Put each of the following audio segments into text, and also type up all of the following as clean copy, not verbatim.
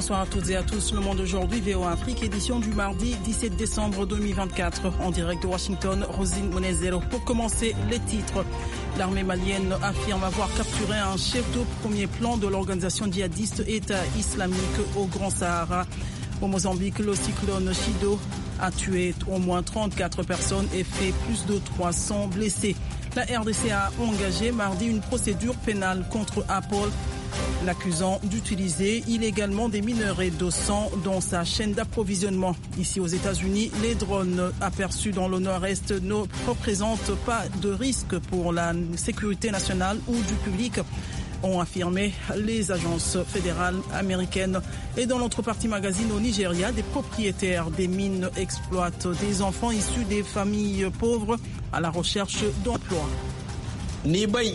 Bonsoir à toutes et à tous. Le Monde aujourd'hui, VOA Afrique, édition du mardi 17 décembre 2024. En direct de Washington, Rosine Monezero. Pour commencer, les titres. L'armée malienne affirme avoir capturé un chef de premier plan de l'organisation djihadiste État islamique au Grand Sahara. Au Mozambique, le cyclone Chido a tué au moins 34 personnes et fait plus de 300 blessés. La RDC a engagé mardi une procédure pénale contre Apple, l'accusant d'utiliser illégalement des minerais de sang dans sa chaîne d'approvisionnement. Ici aux États-Unis, les drones aperçus dans le nord-est ne représentent pas de risque pour la sécurité nationale ou du public, ont affirmé les agences fédérales américaines. Et dans l'autre partie magazine au Nigeria, des propriétaires des mines exploitent des enfants issus des familles pauvres à la recherche d'emploi. Nous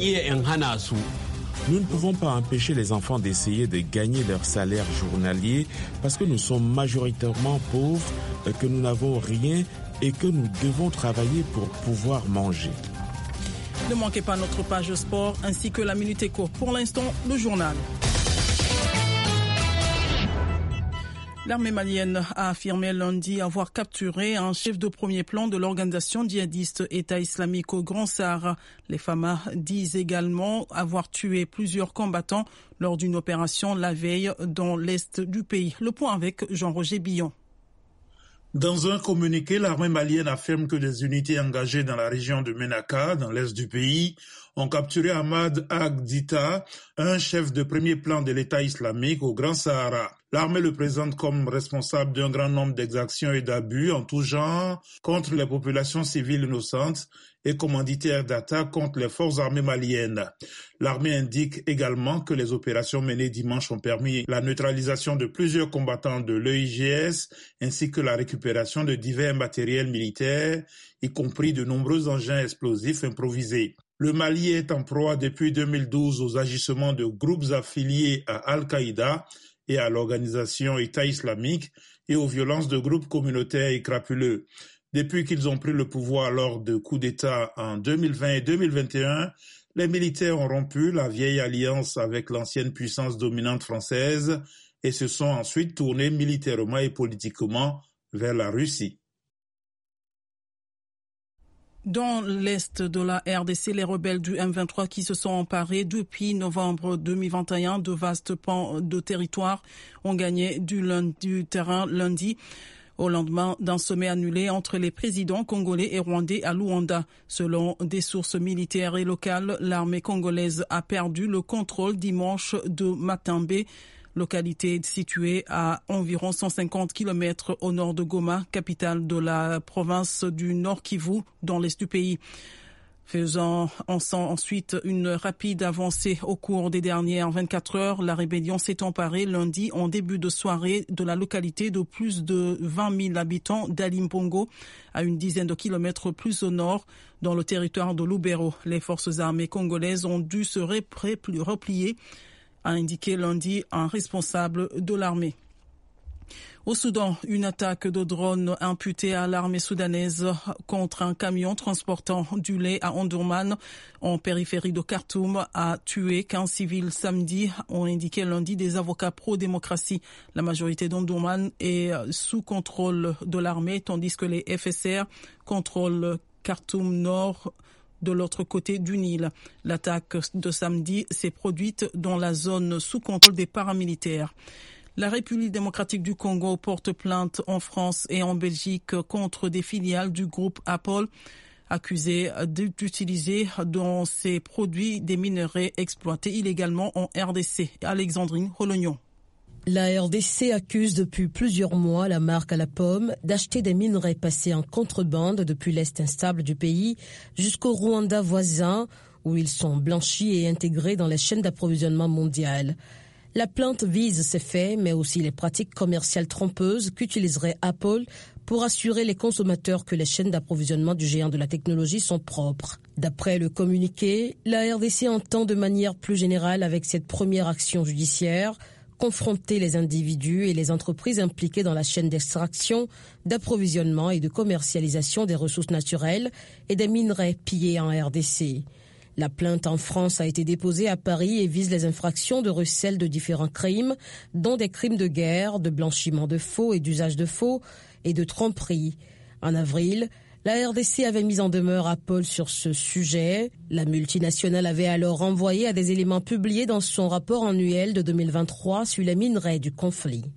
ne pouvons pas empêcher les enfants d'essayer de gagner leur salaire journalier parce que nous sommes majoritairement pauvres, que nous n'avons rien et que nous devons travailler pour pouvoir manger. Ne manquez pas notre page sport ainsi que la Minute Éco. Pour l'instant, le journal. L'armée malienne a affirmé lundi avoir capturé un chef de premier plan de l'organisation djihadiste État islamique au Grand Sahara. Les FAMA disent également avoir tué plusieurs combattants lors d'une opération la veille dans l'est du pays. Le point avec Jean-Roger Billon. Dans un communiqué, l'armée malienne affirme que des unités engagées dans la région de Menaka, dans l'est du pays, ont capturé Ahmad Agdita, un chef de premier plan de l'État islamique au Grand Sahara. L'armée le présente comme responsable d'un grand nombre d'exactions et d'abus en tout genre contre les populations civiles innocentes et commanditaire d'attaques contre les forces armées maliennes. L'armée indique également que les opérations menées dimanche ont permis la neutralisation de plusieurs combattants de l'EIGS ainsi que la récupération de divers matériels militaires, y compris de nombreux engins explosifs improvisés. Le Mali est en proie depuis 2012 aux agissements de groupes affiliés à Al-Qaïda et à l'organisation État islamique et aux violences de groupes communautaires et crapuleux. Depuis qu'ils ont pris le pouvoir lors de coups d'État en 2020 et 2021, les militaires ont rompu la vieille alliance avec l'ancienne puissance dominante française et se sont ensuite tournés militairement et politiquement vers la Russie. Dans l'est de la RDC, les rebelles du M23 qui se sont emparés depuis novembre 2021 de vastes pans de territoire ont gagné du terrain lundi, au lendemain d'un sommet annulé entre les présidents congolais et rwandais à Luanda. Selon des sources militaires et locales, l'armée congolaise a perdu le contrôle dimanche de Matambe, localité située à environ 150 km au nord de Goma, capitale de la province du Nord Kivu, dans l'est du pays. Faisant ensuite une rapide avancée au cours des dernières 24 heures, la rébellion s'est emparée lundi en début de soirée de la localité de plus de 20 000 habitants d'Alimpongo, à une dizaine de kilomètres plus au nord, dans le territoire de Lubero. Les forces armées congolaises ont dû se replier, a indiqué lundi un responsable de l'armée. Au Soudan, une attaque de drone imputée à l'armée soudanaise contre un camion transportant du lait à Omdurman, en périphérie de Khartoum, a tué 15 civils samedi, ont indiqué lundi des avocats pro-démocratie. La majorité d'Omdurman est sous contrôle de l'armée, tandis que les FSR contrôlent Khartoum Nord, de l'autre côté du Nil. L'attaque de samedi s'est produite dans la zone sous contrôle des paramilitaires. La République démocratique du Congo porte plainte en France et en Belgique contre des filiales du groupe Apple, accusées d'utiliser dans ses produits des minerais exploités illégalement en RDC. Alexandrine Rolognon. La RDC accuse depuis plusieurs mois la marque à la pomme d'acheter des minerais passés en contrebande depuis l'est instable du pays jusqu'au Rwanda voisin, où ils sont blanchis et intégrés dans les chaînes d'approvisionnement mondiales. La plainte vise ces faits, mais aussi les pratiques commerciales trompeuses qu'utiliserait Apple pour assurer les consommateurs que les chaînes d'approvisionnement du géant de la technologie sont propres. D'après le communiqué, la RDC entend de manière plus générale, avec cette première action judiciaire, confronter les individus et les entreprises impliquées dans la chaîne d'extraction, d'approvisionnement et de commercialisation des ressources naturelles et des minerais pillés en RDC. La plainte en France a été déposée à Paris et vise les infractions de recel de différents crimes, dont des crimes de guerre, de blanchiment de faux et d'usage de faux et de tromperie. En avril, la RDC avait mis en demeure Apple sur ce sujet. La multinationale avait alors renvoyé à des éléments publiés dans son rapport annuel de 2023 sur les minerais du conflit.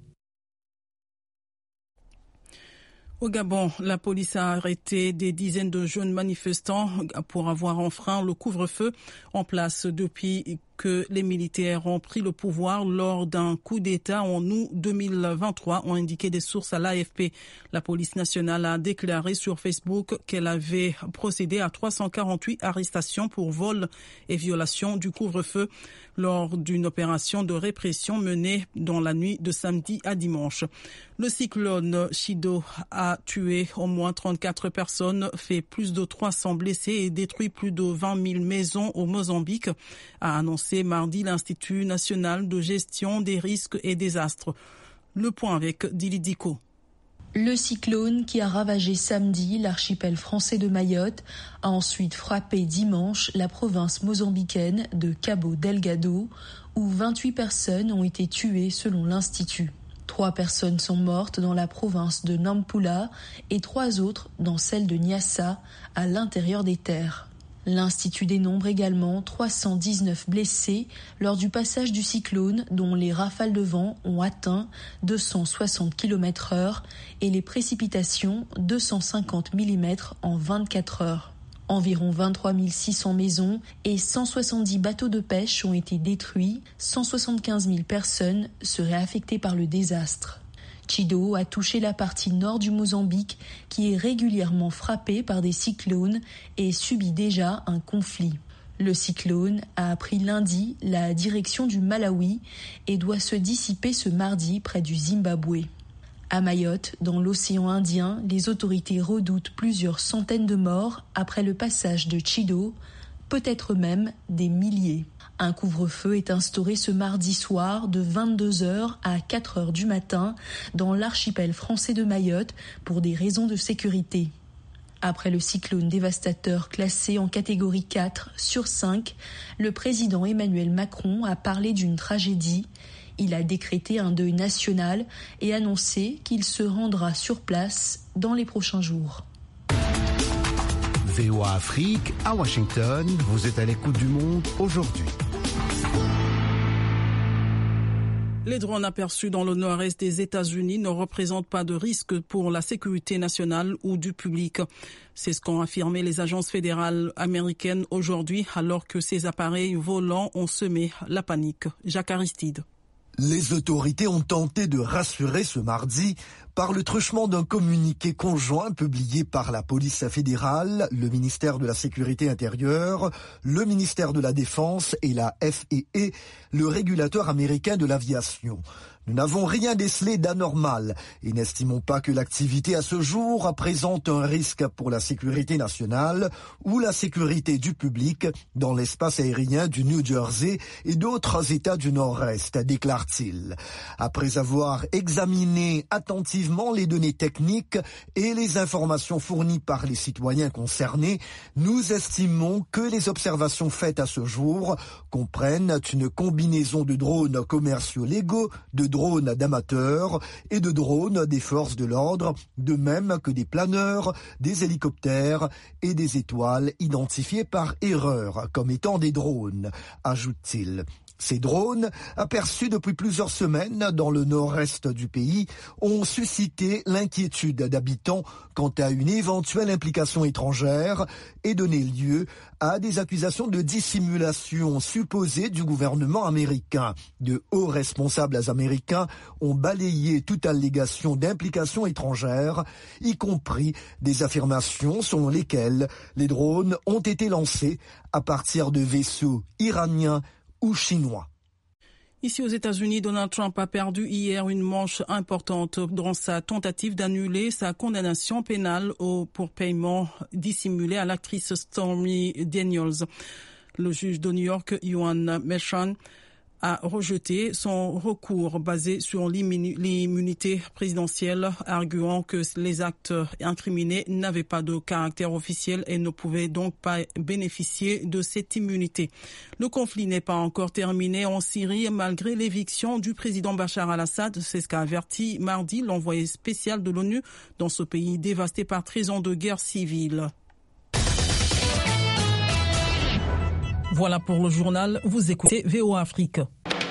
Au Gabon, la police a arrêté des dizaines de jeunes manifestants pour avoir enfreint le couvre-feu en place depuis que les militaires ont pris le pouvoir lors d'un coup d'État en août 2023, ont indiqué des sources à l'AFP. La police nationale a déclaré sur Facebook qu'elle avait procédé à 348 arrestations pour vol et violation du couvre-feu lors d'une opération de répression menée dans la nuit de samedi à dimanche. Le cyclone Chido a tué au moins 34 personnes, fait plus de 300 blessés et détruit plus de 20 000 maisons au Mozambique, a annoncé mardi l'Institut national de gestion des risques et désastres. Le point avec Dili Diko. Le cyclone qui a ravagé samedi l'archipel français de Mayotte a ensuite frappé dimanche la province mozambicaine de Cabo Delgado, où 28 personnes ont été tuées selon l'Institut. 3 personnes sont mortes dans la province de Nampula et 3 autres dans celle de Niassa, à l'intérieur des terres. L'Institut dénombre également 319 blessés lors du passage du cyclone, dont les rafales de vent ont atteint 260 km/h et les précipitations 250 mm en 24 heures. Environ 23 600 maisons et 170 bateaux de pêche ont été détruits, 175 000 personnes seraient affectées par le désastre. Chido a touché la partie nord du Mozambique qui est régulièrement frappée par des cyclones et subit déjà un conflit. Le cyclone a pris lundi la direction du Malawi et doit se dissiper ce mardi près du Zimbabwe. À Mayotte, dans l'océan Indien, les autorités redoutent plusieurs centaines de morts après le passage de Chido, peut-être même des milliers. Un couvre-feu est instauré ce mardi soir de 22h à 4h du matin dans l'archipel français de Mayotte pour des raisons de sécurité. Après le cyclone dévastateur classé en catégorie 4 sur 5, le président Emmanuel Macron a parlé d'une tragédie. Il a décrété un deuil national et annoncé qu'il se rendra sur place dans les prochains jours. VOA Afrique, à Washington, vous êtes à l'écoute du monde aujourd'hui. Les drones aperçus dans le nord-est des États-Unis ne représentent pas de risque pour la sécurité nationale ou du public. C'est ce qu'ont affirmé les agences fédérales américaines aujourd'hui, alors que ces appareils volants ont semé la panique. Jacques Aristide. Les autorités ont tenté de rassurer ce mardi par le truchement d'un communiqué conjoint publié par la police fédérale, le ministère de la Sécurité intérieure, le ministère de la Défense et la FAA, le régulateur américain de l'aviation. Nous n'avons rien décelé d'anormal et n'estimons pas que l'activité à ce jour présente un risque pour la sécurité nationale ou la sécurité du public dans l'espace aérien du New Jersey et d'autres États du Nord-Est, déclare-t-il. Après avoir examiné attentivement les données techniques et les informations fournies par les citoyens concernés, nous estimons que les observations faites à ce jour comprennent une combinaison de drones commerciaux légaux, de drones d'amateurs et de drones des forces de l'ordre, de même que des planeurs, des hélicoptères et des étoiles identifiées par erreur comme étant des drones, ajoute-t-il. Ces drones, aperçus depuis plusieurs semaines dans le nord-est du pays, ont suscité l'inquiétude d'habitants quant à une éventuelle implication étrangère et donné lieu à des accusations de dissimulation supposée du gouvernement américain. De hauts responsables américains ont balayé toute allégation d'implication étrangère, y compris des affirmations selon lesquelles les drones ont été lancés à partir de vaisseaux iraniens ou chinois. Ici aux États-Unis, Donald Trump a perdu hier une manche importante dans sa tentative d'annuler sa condamnation pénale pour paiement dissimulé à l'actrice Stormy Daniels. Le juge de New York, Yohan Merchan, a rejeté son recours basé sur l'immunité présidentielle, arguant que les actes incriminés n'avaient pas de caractère officiel et ne pouvaient donc pas bénéficier de cette immunité. Le conflit n'est pas encore terminé en Syrie malgré l'éviction du président Bachar al-Assad. C'est ce qu'a averti mardi l'envoyé spécial de l'ONU dans ce pays dévasté par 13 ans de guerre civile. Voilà pour le journal. Vous écoutez VOA Afrique.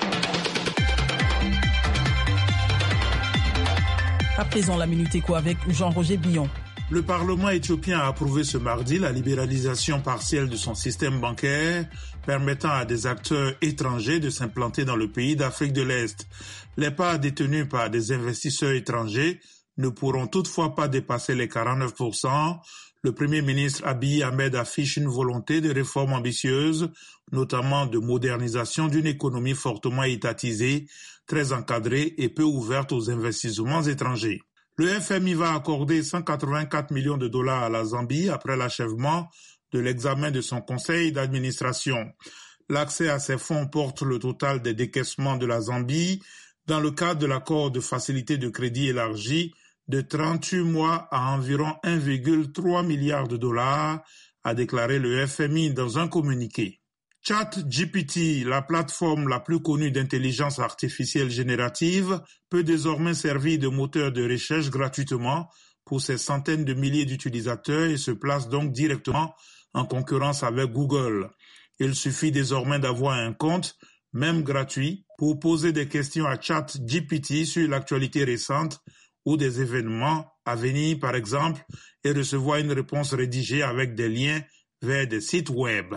À présent, la Minute Éco avec Jean-Roger Billon. Le Parlement éthiopien a approuvé ce mardi la libéralisation partielle de son système bancaire, permettant à des acteurs étrangers de s'implanter dans le pays d'Afrique de l'Est. Les parts détenues par des investisseurs étrangers ne pourront toutefois pas dépasser les 49%. Le Premier ministre Abiy Ahmed affiche une volonté de réforme ambitieuse, notamment de modernisation d'une économie fortement étatisée, très encadrée et peu ouverte aux investissements étrangers. Le FMI va accorder 184 millions de dollars à la Zambie après l'achèvement de l'examen de son conseil d'administration. L'accès à ces fonds porte le total des décaissements de la Zambie dans le cadre de l'accord de facilité de crédit élargi de 38 mois à environ 1,3 milliard de dollars, a déclaré le FMI dans un communiqué. ChatGPT, la plateforme la plus connue d'intelligence artificielle générative, peut désormais servir de moteur de recherche gratuitement pour ses centaines de milliers d'utilisateurs et se place donc directement en concurrence avec Google. Il suffit désormais d'avoir un compte, même gratuit, pour poser des questions à ChatGPT sur l'actualité récente ou des événements à venir, par exemple, et recevoir une réponse rédigée avec des liens vers des sites web.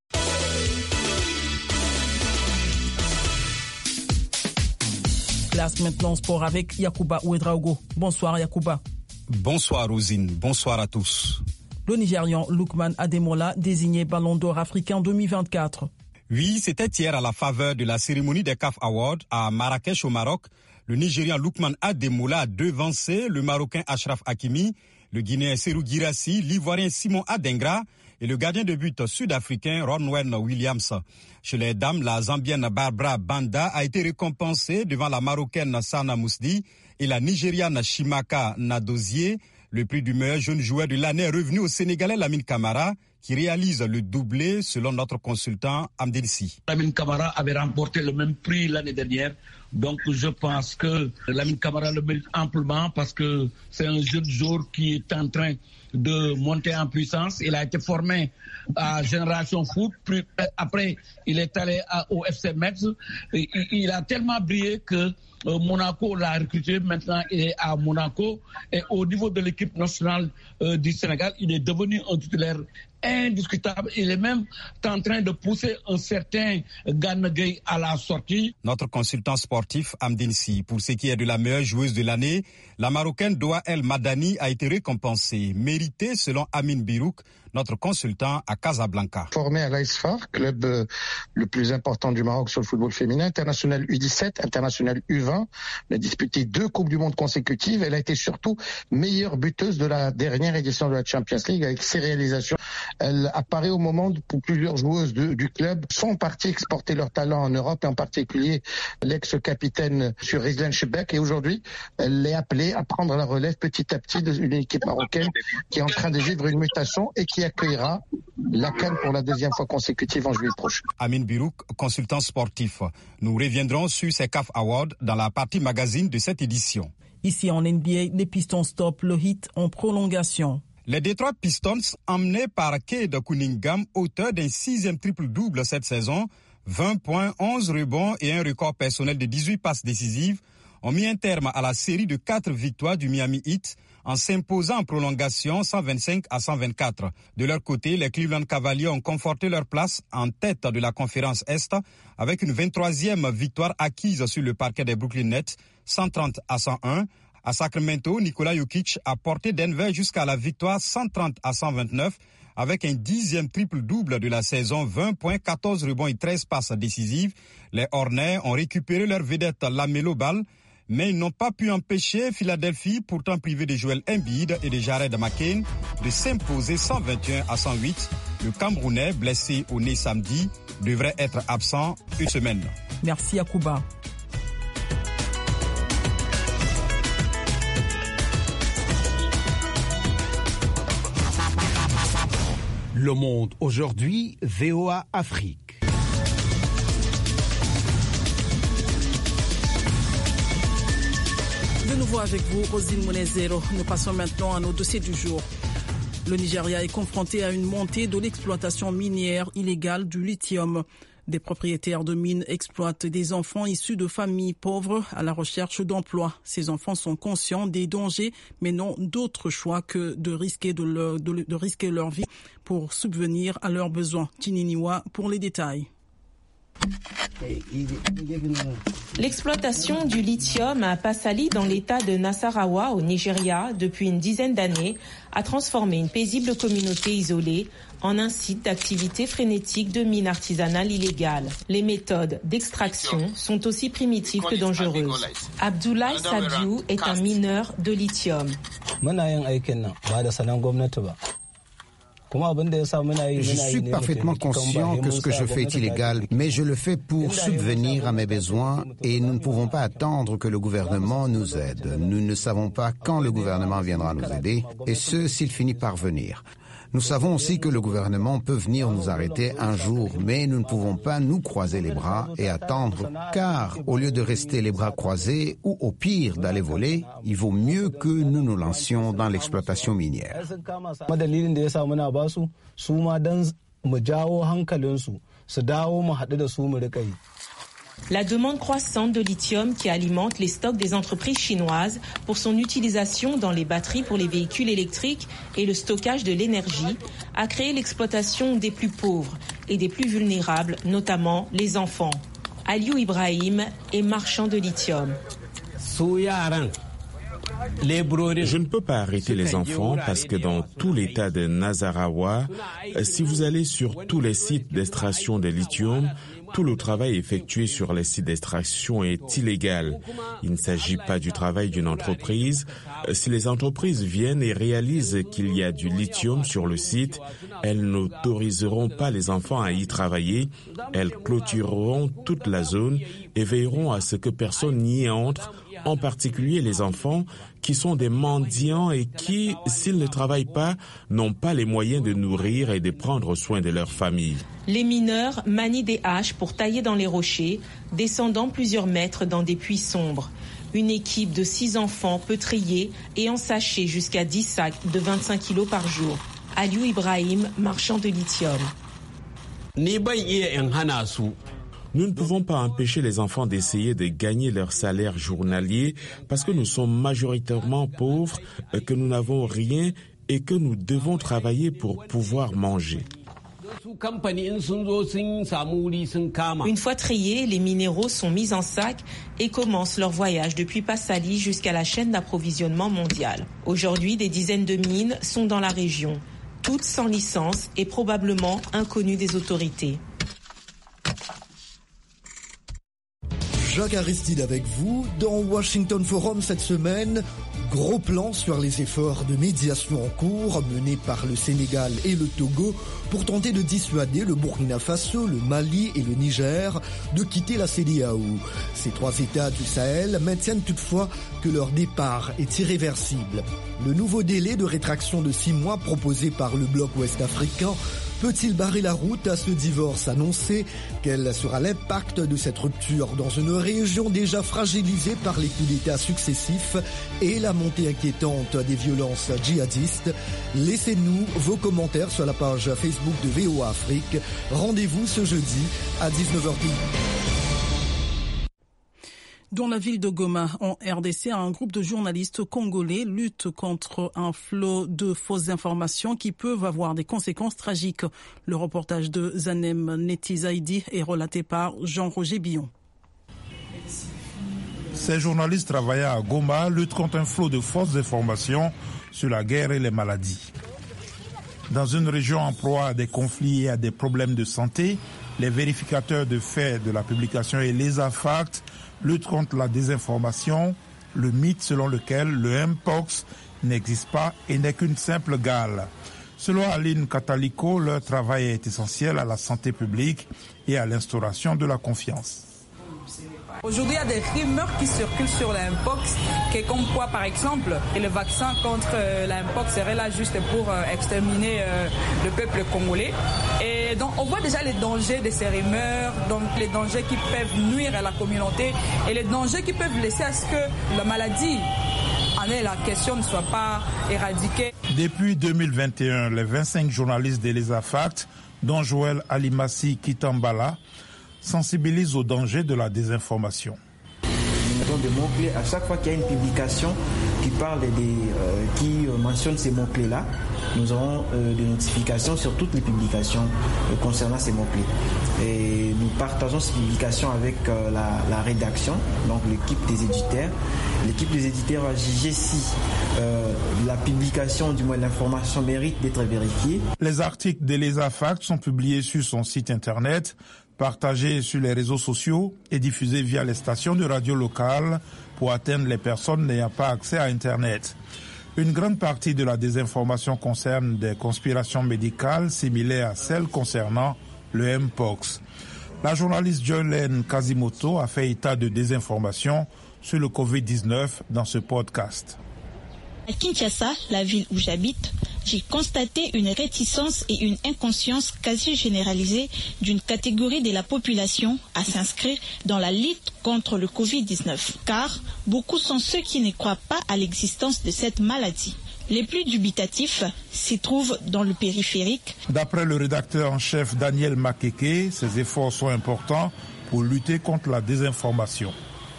Classe maintenant sport avec Yacouba Ouedraogo. Bonsoir Yacouba. Bonsoir Rosine, bonsoir à tous. Le Nigérian Lookman Ademola désigné Ballon d'Or africain 2024. Oui, c'était hier à la faveur de la cérémonie des CAF Awards à Marrakech au Maroc. Le Nigérian Lookman Ademola a devancé le Marocain Achraf Hakimi, le Guinéen Serhou Guirassy, l'Ivoirien Simon Adengra et le gardien de but sud-africain Ronwen Williams. Chez les dames, la Zambienne Barbara Banda a été récompensée devant la Marocaine Sana Mousdi et la Nigériane Chimaka Nadozie. Le prix du meilleur jeune joueur de l'année est revenu au Sénégalais Lamine Camara, qui réalise le doublé selon notre consultant Amdelsi. Lamine Camara avait remporté le même prix l'année dernière. Donc je pense que Lamine Camara le mérite amplement parce que c'est un jeune joueur qui est en train de monter en puissance. Il a été formé à Génération Foot. Après, il est allé au FC Metz. Il a tellement brillé que Monaco l'a recruté. Maintenant, il est à Monaco. Et au niveau de l'équipe nationale du Sénégal, il est devenu un titulaire indiscutable. Il est même en train de pousser un certain Gana Gueye à la sortie. Notre consultant sportif Amdinsi, pour ce qui est de la meilleure joueuse de l'année, la Marocaine Doua El Madani a été récompensée, méritée selon Amin Birouk, notre consultant à Casablanca. Formée à l'AISFAR, club le plus important du Maroc sur le football féminin, international U17, international U20. Elle a disputé 2 Coupes du Monde consécutives. Elle a été surtout meilleure buteuse de la dernière édition de la Champions League avec ses réalisations. Elle apparaît au moment où plusieurs joueuses du club sont parties exporter leur talent en Europe, et en particulier l'ex-capitaine sur Rizlan Chebek. Et aujourd'hui, elle est appelée à prendre la relève petit à petit d'une équipe marocaine qui est en train de vivre une mutation et qui accueillera la CAN pour la 2e fois consécutive en juillet prochain. Amin Birouk, consultant sportif. Nous reviendrons sur ces CAF Awards dans la partie magazine de cette édition. Ici en NBA, les Pistons stoppent le hit en prolongation. Les Detroit Pistons, emmenés par Cade Cunningham, auteur d'un 6e triple-double cette saison, 20 points, 11 rebonds et un record personnel de 18 passes décisives, ont mis un terme à la série de 4 victoires du Miami Heat en s'imposant en prolongation 125-124. De leur côté, les Cleveland Cavaliers ont conforté leur place en tête de la conférence Est avec une 23e victoire acquise sur le parquet des Brooklyn Nets, 130-101. À Sacramento, Nikola Jokic a porté Denver jusqu'à la victoire 130-129 avec un 10e triple-double de la saison, 20 points, 14 rebonds et 13 passes décisives. Les Hornets ont récupéré leur vedette LaMelo Ball, mais ils n'ont pas pu empêcher Philadelphie, pourtant privée de Joel Embiid et de Jared McCain, de s'imposer 121-108. Le Camerounais, blessé au nez samedi, devrait être absent une semaine. Merci Yacouba. Le Monde aujourd'hui, VOA Afrique. De nouveau avec vous, Rosine Monezero. Nous passons maintenant à nos dossiers du jour. Le Nigeria est confronté à une montée de l'exploitation minière illégale du lithium. Des propriétaires de mines exploitent des enfants issus de familles pauvres à la recherche d'emploi. Ces enfants sont conscients des dangers, mais n'ont d'autre choix que de risquer leur vie pour subvenir à leurs besoins. Tininiwa pour les détails. L'exploitation du lithium à Passali dans l'état de Nasarawa au Nigeria depuis une dizaine d'années a transformé une paisible communauté isolée en un site d'activité frénétique de mines artisanales illégales. Les méthodes d'extraction sont aussi primitives que dangereuses. Abdoulaye Sadiou est un mineur de lithium. Je suis parfaitement conscient que ce que je fais est illégal, mais je le fais pour subvenir à mes besoins et nous ne pouvons pas attendre que le gouvernement nous aide. Nous ne savons pas quand le gouvernement viendra nous aider, et ce, s'il finit par venir. Nous savons aussi que le gouvernement peut venir nous arrêter un jour, mais nous ne pouvons pas nous croiser les bras et attendre, car au lieu de rester les bras croisés ou au pire d'aller voler, il vaut mieux que nous nous lancions dans l'exploitation minière. La demande croissante de lithium qui alimente les stocks des entreprises chinoises pour son utilisation dans les batteries pour les véhicules électriques et le stockage de l'énergie a créé l'exploitation des plus pauvres et des plus vulnérables, notamment les enfants. Aliou Ibrahim est marchand de lithium. Je ne peux pas arrêter les enfants parce que dans tout l'état de Nasarawa, si vous allez sur tous les sites d'extraction de lithium, tout le travail effectué sur les sites d'extraction est illégal. Il ne s'agit pas du travail d'une entreprise. Si les entreprises viennent et réalisent qu'il y a du lithium sur le site, elles n'autoriseront pas les enfants à y travailler. Elles clôtureront toute la zone et veilleront à ce que personne n'y entre, en particulier les enfants qui sont des mendiants et qui, s'ils ne travaillent pas, n'ont pas les moyens de nourrir et de prendre soin de leur famille. Les mineurs manient des haches pour tailler dans les rochers, descendant plusieurs mètres dans des puits sombres. Une équipe de 6 enfants peut trier et ensacher jusqu'à 10 sacs de 25 kilos par jour. Aliou Ibrahim, marchand de lithium. Nous ne pouvons pas empêcher les enfants d'essayer de gagner leur salaire journalier parce que nous sommes majoritairement pauvres, que nous n'avons rien et que nous devons travailler pour pouvoir manger. Une fois triés, les minéraux sont mis en sac et commencent leur voyage depuis Passali jusqu'à la chaîne d'approvisionnement mondiale. Aujourd'hui, des dizaines de mines sont dans la région, toutes sans licence et probablement inconnues des autorités. Jacques Aristide avec vous. Dans Washington Forum cette semaine, gros plan sur les efforts de médiation en cours menés par le Sénégal et le Togo pour tenter de dissuader le Burkina Faso, le Mali et le Niger de quitter la CEDEAO. Ces 3 États du Sahel maintiennent toutefois que leur départ est irréversible. Le nouveau délai de rétraction de 6 mois proposé par le bloc ouest-africain peut-il barrer la route à ce divorce annoncé? Quel sera l'impact de cette rupture dans une région déjà fragilisée par les coups d'État successifs et la montée inquiétante des violences djihadistes? Laissez-nous vos commentaires sur la page Facebook de VOA Afrique. Rendez-vous ce jeudi à 19h10. Dans la ville de Goma, en RDC, un groupe de journalistes congolais lutte contre un flot de fausses informations qui peuvent avoir des conséquences tragiques. Le reportage de Zanem Netizaidi est relaté par Jean-Roger Billon. Ces journalistes travaillant à Goma luttent contre un flot de fausses informations sur la guerre et les maladies. Dans une région en proie à des conflits et à des problèmes de santé, les vérificateurs de faits de la publication et les AFACT luttent contre la désinformation, le mythe selon lequel le Mpox n'existe pas et n'est qu'une simple gale. Selon Aline Kataliko, leur travail est essentiel à la santé publique et à l'instauration de la confiance. Aujourd'hui, il y a des rumeurs qui circulent sur l'Mpox, qui est comme quoi, par exemple, le vaccin contre l'Mpox serait là juste pour exterminer le peuple congolais. Et donc, on voit déjà les dangers de ces rumeurs, donc les dangers qui peuvent nuire à la communauté et les dangers qui peuvent laisser à ce que la maladie, la question ne soit pas éradiquée. Depuis 2021, les 25 journalistes d'ElisaFact, dont Joël Alimassi Kitambala, sensibilisent au danger de la désinformation. Nous mettons des mots-clés à chaque fois qu'il y a une publication qui parle qui mentionne ces mots-clés-là. Nous aurons des notifications sur toutes les publications concernant ces mots-clés. Et nous partageons ces publications avec la rédaction, donc l'équipe des éditeurs. L'équipe des éditeurs va juger si la publication, du moins l'information, mérite d'être vérifiée. Les articles d'ElisaFact sont publiés sur son site internet, partagés sur les réseaux sociaux et diffusés via les stations de radio locales pour atteindre les personnes n'ayant pas accès à Internet. Une grande partie de la désinformation concerne des conspirations médicales similaires à celles concernant le Mpox. La journaliste Jolene Kazimoto a fait état de désinformation sur le Covid-19 dans ce podcast. À Kinshasa, la ville où j'habite, j'ai constaté une réticence et une inconscience quasi généralisée d'une catégorie de la population à s'inscrire dans la lutte contre le Covid-19. Car beaucoup sont ceux qui ne croient pas à l'existence de cette maladie. Les plus dubitatifs s'y trouvent dans le périphérique. D'après le rédacteur en chef Daniel Makeke, ces efforts sont importants pour lutter contre la désinformation.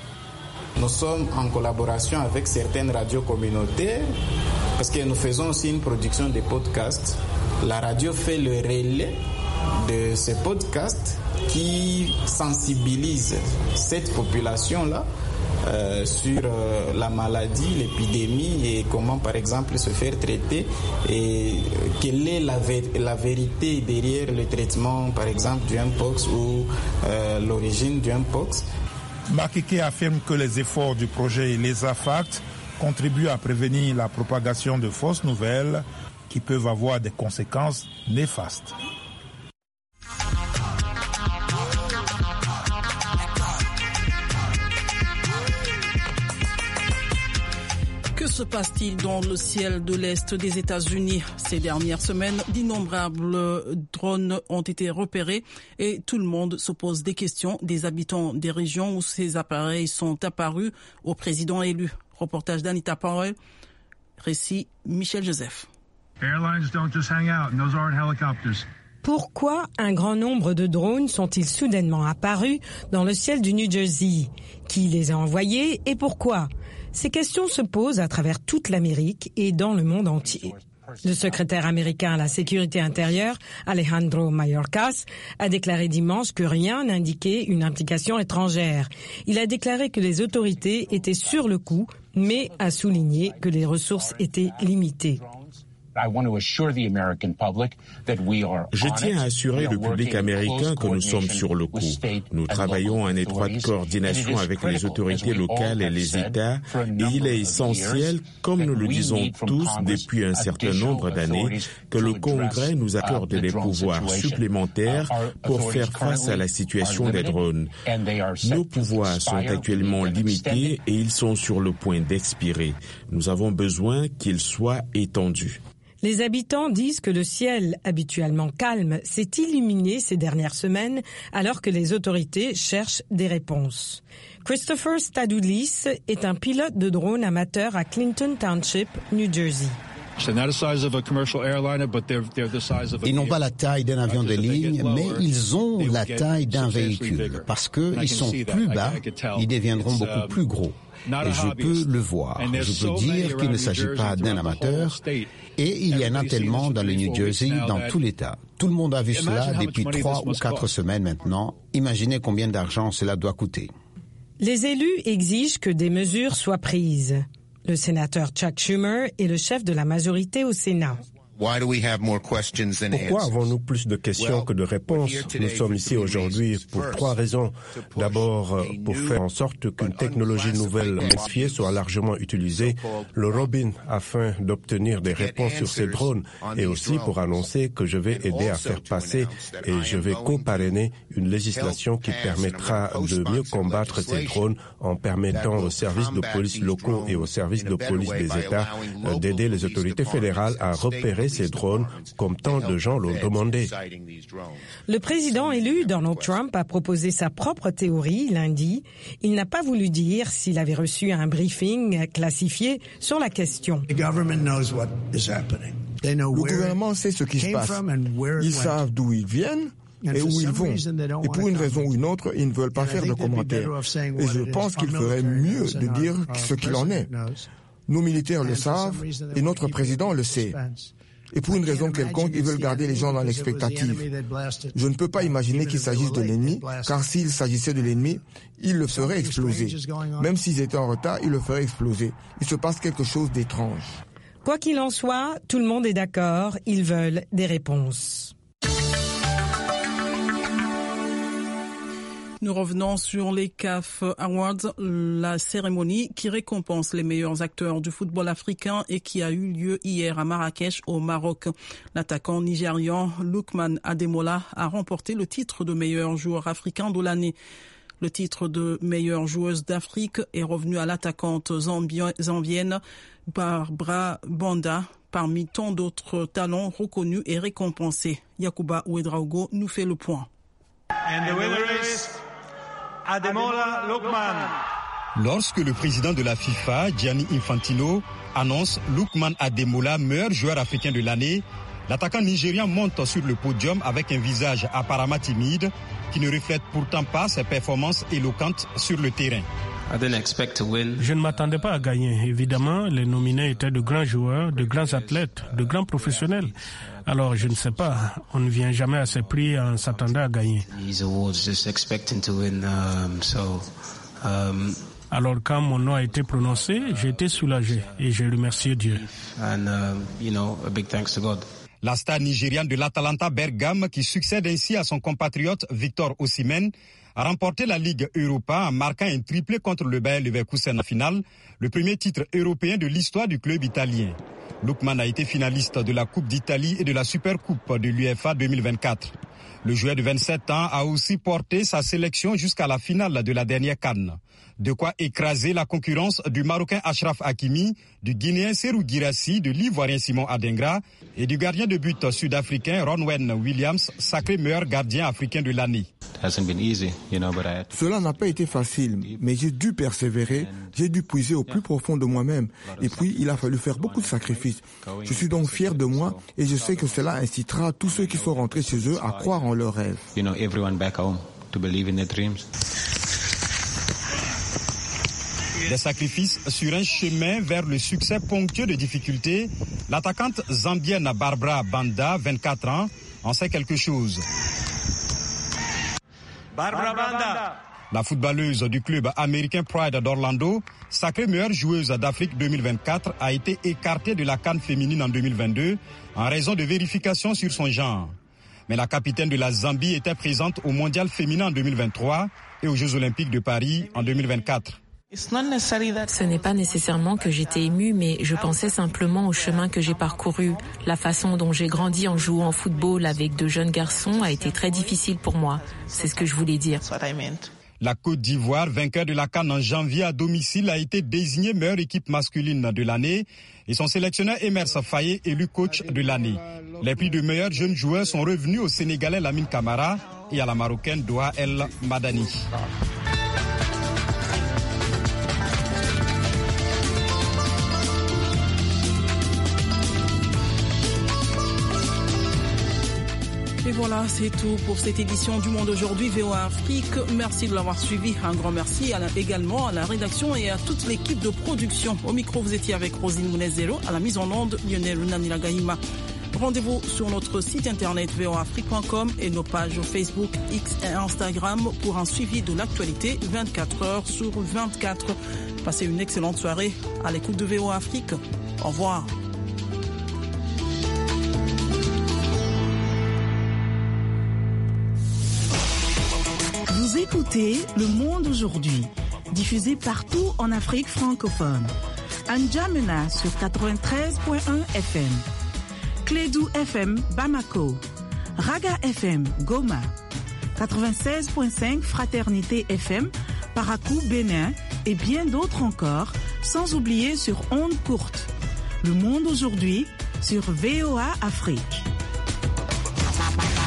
Nous sommes en collaboration avec certaines radios communautaires parce que nous faisons aussi une production de podcasts. La radio fait le relais de ces podcasts qui sensibilisent cette population-là sur la maladie, l'épidémie et comment par exemple se faire traiter et quelle est la vérité derrière le traitement par exemple du Mpox ou l'origine du Mpox. Makeke affirme que les efforts du projet ElisaFact contribuent à prévenir la propagation de fausses nouvelles qui peuvent avoir des conséquences néfastes. Que se passe-t-il dans le ciel de l'Est des États-Unis? Ces dernières semaines, d'innombrables drones ont été repérés et tout le monde se pose des questions des habitants des régions où ces appareils sont apparus au président élu. Reportage d'Anita Powell, récit Michel Joseph. Airlines don't just hang out, and those aren't helicopters. Pourquoi un grand nombre de drones sont-ils soudainement apparus dans le ciel du New Jersey? Qui les a envoyés et pourquoi? Ces questions se posent à travers toute l'Amérique et dans le monde entier. Le secrétaire américain à la sécurité intérieure, Alejandro Mayorkas, a déclaré dimanche que rien n'indiquait une implication étrangère. Il a déclaré que les autorités étaient sur le coup, mais a souligné que les ressources étaient limitées. Je tiens à assurer le public américain que nous sommes sur le coup. Nous travaillons en étroite coordination avec les autorités locales et les États et il est essentiel, comme nous le disons tous depuis un certain nombre d'années, que le Congrès nous accorde des pouvoirs supplémentaires pour faire face à la situation des drones. Nos pouvoirs sont actuellement limités et ils sont sur le point d'expirer. Nous avons besoin qu'ils soient étendus. Les habitants disent que le ciel, habituellement calme, s'est illuminé ces dernières semaines alors que les autorités cherchent des réponses. Christopher Stadoulis est un pilote de drone amateur à Clinton Township, New Jersey. Ils n'ont pas la taille d'un avion de ligne, mais ils ont la taille d'un véhicule. Parce qu'ils sont plus bas, ils deviendront beaucoup plus gros. Et je peux le voir. Je peux dire qu'il ne s'agit pas d'un amateur. Et il y en a tellement dans le New Jersey, dans tout l'État. Tout le monde a vu cela depuis 3 ou 4 semaines maintenant. Imaginez combien d'argent cela doit coûter. Les élus exigent que des mesures soient prises. Le sénateur Chuck Schumer est le chef de la majorité au Sénat. Pourquoi avons-nous plus de questions que de réponses? Nous sommes ici aujourd'hui pour 3 raisons. D'abord, pour faire en sorte qu'une technologie nouvelle modifiée soit largement utilisée, le Robin, afin d'obtenir des réponses sur ces drones, et aussi pour annoncer que je vais aider à faire passer et je vais co-parrainer une législation qui permettra de mieux combattre ces drones en permettant aux services de police locaux et aux services de police des États d'aider les autorités fédérales à repérer ces drones comme tant de gens l'ont demandé. Le président élu Donald Trump a proposé sa propre théorie lundi. Il n'a pas voulu dire s'il avait reçu un briefing classifié sur la question. Le gouvernement sait ce qui se passe. Ils savent d'où ils viennent et où ils vont. Et pour une raison ou une autre, ils ne veulent pas faire de commentaires. Et je pense qu'il ferait mieux de dire ce qu'il en est. Nos militaires le savent et notre président le sait. Et pour une raison quelconque, ils veulent garder les gens dans l'expectative. Je ne peux pas imaginer qu'il s'agisse de l'ennemi, car s'il s'agissait de l'ennemi, ils le feraient exploser. Même s'ils étaient en retard, ils le feraient exploser. Il se passe quelque chose d'étrange. Quoi qu'il en soit, tout le monde est d'accord, ils veulent des réponses. Nous revenons sur les CAF Awards, la cérémonie qui récompense les meilleurs acteurs du football africain et qui a eu lieu hier à Marrakech au Maroc. L'attaquant nigérian Lookman Ademola a remporté le titre de meilleur joueur africain de l'année. Le titre de meilleure joueuse d'Afrique est revenu à l'attaquante zambienne Barbara Banda, parmi tant d'autres talents reconnus et récompensés. Yacouba Ouedraogo nous fait le point. And the winner is Ademola Lookman. Lorsque le président de la FIFA, Gianni Infantino, annonce Lookman Ademola meilleur joueur africain de l'année, l'attaquant nigérian monte sur le podium avec un visage apparemment timide qui ne reflète pourtant pas ses performances éloquentes sur le terrain. Je ne m'attendais pas à gagner. Évidemment, les nominés étaient de grands joueurs, de grands athlètes, de grands professionnels. Alors, je ne sais pas, on ne vient jamais à ces prix en s'attendant à gagner. Alors, quand mon nom a été prononcé, j'ai été soulagé et j'ai remercié Dieu. La star nigériane de l'Atalanta Bergame, qui succède ainsi à son compatriote Victor Osimhen, a remporté la Ligue Europa en marquant un triplé contre le Bayer Leverkusen en finale, le premier titre européen de l'histoire du club italien. Lookman a été finaliste de la Coupe d'Italie et de la Supercoupe de l'UEFA 2024. Le joueur de 27 ans a aussi porté sa sélection jusqu'à la finale de la dernière CAN. De quoi écraser la concurrence du Marocain Achraf Hakimi, du Guinéen Serhou Guirassy, de l'Ivoirien Simon Adingra et du gardien de but sud-africain Ronwen Williams, sacré meilleur gardien africain de l'année. Cela n'a pas été facile, mais j'ai dû persévérer, j'ai dû puiser au plus profond de moi-même. Et puis, il a fallu faire beaucoup de sacrifices. Je suis donc fier de moi et je sais que cela incitera tous ceux qui sont rentrés chez eux à croire en leurs rêves. Des sacrifices sur un chemin vers le succès ponctueux de difficultés, l'attaquante zambienne Barbara Banda, 24 ans, en sait quelque chose. Barbara Banda. La footballeuse du club américain Pride d'Orlando, sacrée meilleure joueuse d'Afrique 2024, a été écartée de la CAN féminine en 2022 en raison de vérifications sur son genre. Mais la capitaine de la Zambie était présente au Mondial féminin en 2023 et aux Jeux Olympiques de Paris en 2024. Ce n'est pas nécessairement que j'étais émue, mais je pensais simplement au chemin que j'ai parcouru. La façon dont j'ai grandi en jouant au football avec de jeunes garçons a été très difficile pour moi. C'est ce que je voulais dire. La Côte d'Ivoire, vainqueur de la CAN en janvier à domicile, a été désignée meilleure équipe masculine de l'année et son sélectionneur Emers Faye élu coach de l'année. Les prix de meilleurs jeunes joueurs sont revenus au Sénégalais Lamine Camara et à la Marocaine Doha El Madani. Et voilà, c'est tout pour cette édition du Monde Aujourd'hui VOA Afrique. Merci de l'avoir suivi. Un grand merci également à la rédaction et à toute l'équipe de production. Au micro, vous étiez avec Rosine Mounezero, à la mise en onde, Lionel Nanila Gahima. Rendez-vous sur notre site internet voaafrique.com et nos pages Facebook, X et Instagram pour un suivi de l'actualité 24 heures sur 24. Passez une excellente soirée à l'écoute de VOA Afrique. Au revoir. Vous écoutez Le Monde Aujourd'hui, diffusé partout en Afrique francophone. N'Djamena sur 93.1 FM. Clédou FM Bamako. Raga FM Goma. 96.5 Fraternité FM, Parakou Bénin et bien d'autres encore, sans oublier sur ondes courtes. Le monde aujourd'hui sur VOA Afrique.